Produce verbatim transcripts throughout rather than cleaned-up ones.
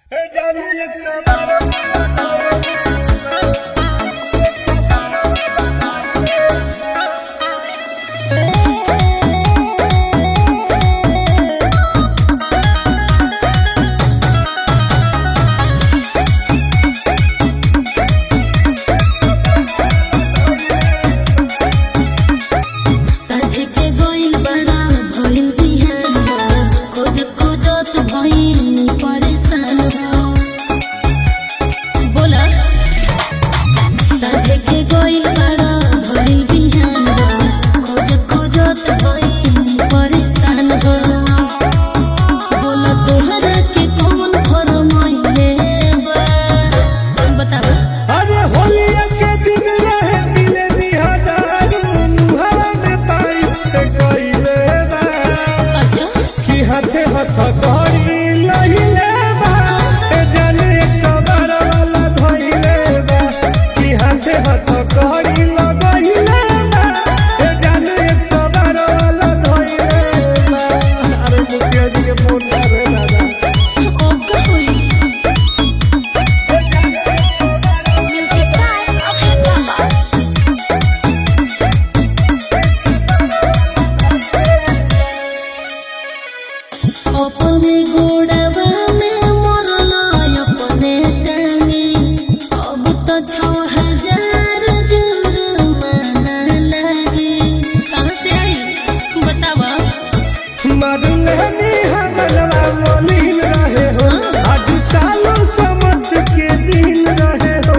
अपने गोड़वा में मोरला अपने टांगे अब तो छह हजार जुर्माना लगे। कहाँ से आई बतावा? मरलनी हमलवा मोलिन रहे हो, आज सालों समझ के दिन रहे हो।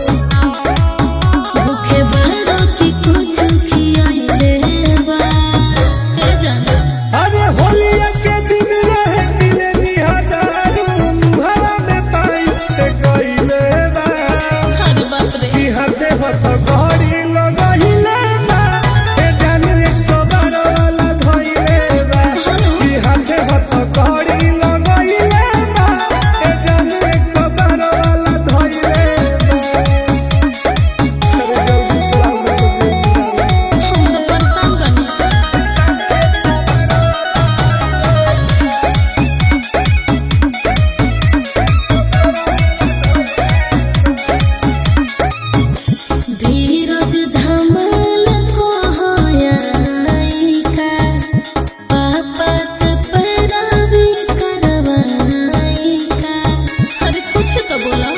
भूखे बड़ो की कुछ खियाइले बा हे जान। अरे होलिया के दिन रहे मिले निहादारू, मुहरा में पाई ते गइले बा। अरे बाप रे की हाथे हाथ घड़ी लगइले बा, ए जान एक सौ बारह वाला धइले बा। की हाथे हाथ घड़ी लगइले बा, ए जान एक सौ बारह वाला धइले बा। अरे जल्दी चलाओ ना तो जल्दी चलाओ। हम तो परेशान बनी। धीरज धमाल को होयाई का पापा से पैरवी करवाई का। अरे कुछ तो बोला।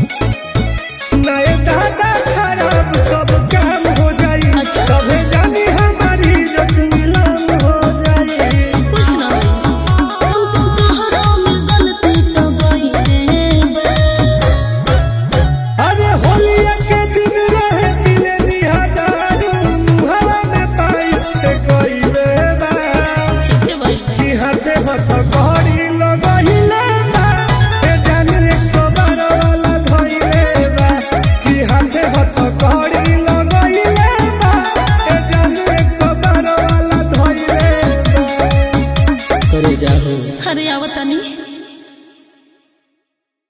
नए दादा खराब सब काम हो जाई, अच्छा। सभे जानी हमारी इज्जत नीलाम हो जाई। कुछ ना होई। तुम तुम तोहरा में गलती तो बइले बा। अरे होलिया के दिन रहे मिले निहादारू, मुहरा में पाई ते गइले बा। ठीक है भाई। की हाथे हाथ घड़ी लगइले बा, ए जान एक सौ बारह वाला धइले बा। की हाथे हाथ घड़ी लगइले बा, ए जान एक सौ बारह वाला धइले बा। अरे आवतानी।